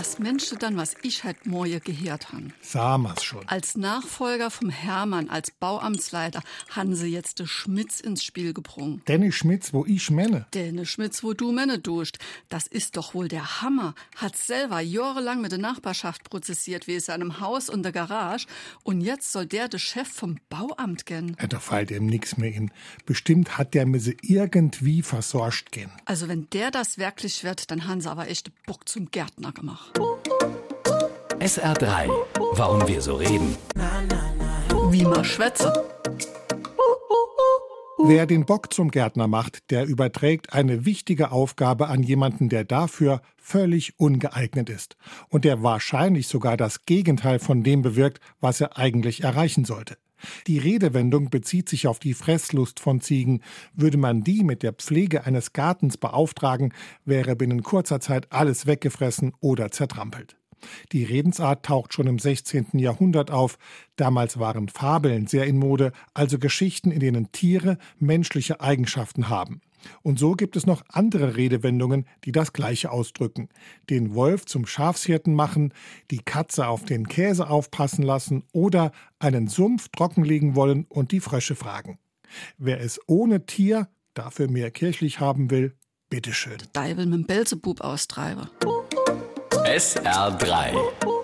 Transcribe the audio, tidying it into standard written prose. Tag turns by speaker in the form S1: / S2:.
S1: Was meinst du dann, was ich heute Morgen gehört habe?
S2: Sag mal's schon.
S1: Als Nachfolger vom Hermann, als Bauamtsleiter, haben sie jetzt den Schmitz ins Spiel gebrungen.
S2: Dennis Schmitz, wo ich menne.
S1: Dennis Schmitz, wo du menne duscht. Das ist doch wohl der Hammer. Hat selber jahrelang mit der Nachbarschaft prozessiert, wie es an einem Haus und der Garage. Und jetzt soll der Chef vom Bauamt gehen.
S2: Da fällt ihm nix mehr in. Bestimmt hat der mir sie irgendwie versorgt gehen.
S1: Also wenn der das wirklich wird, dann haben sie aber echt den Bock zum Gärtner gemacht.
S3: SR3. Warum wir so reden.
S1: Wie man schwätze.
S2: Wer den Bock zum Gärtner macht, der überträgt eine wichtige Aufgabe an jemanden, der dafür völlig ungeeignet ist und der wahrscheinlich sogar das Gegenteil von dem bewirkt, was er eigentlich erreichen sollte. Die Redewendung bezieht sich auf die Fresslust von Ziegen. Würde man die mit der Pflege eines Gartens beauftragen, wäre binnen kurzer Zeit alles weggefressen oder zertrampelt. Die Redensart taucht schon im 16. Jahrhundert auf. Damals waren Fabeln sehr in Mode, also Geschichten, in denen Tiere menschliche Eigenschaften haben. Und so gibt es noch andere Redewendungen, die das Gleiche ausdrücken. Den Wolf zum Schafshirten machen, die Katze auf den Käse aufpassen lassen oder einen Sumpf trockenlegen wollen und die Frösche fragen. Wer es ohne Tier dafür mehr kirchlich haben will, bitteschön.
S1: Deibel mit dem Belzebub austreibe.
S3: SR3.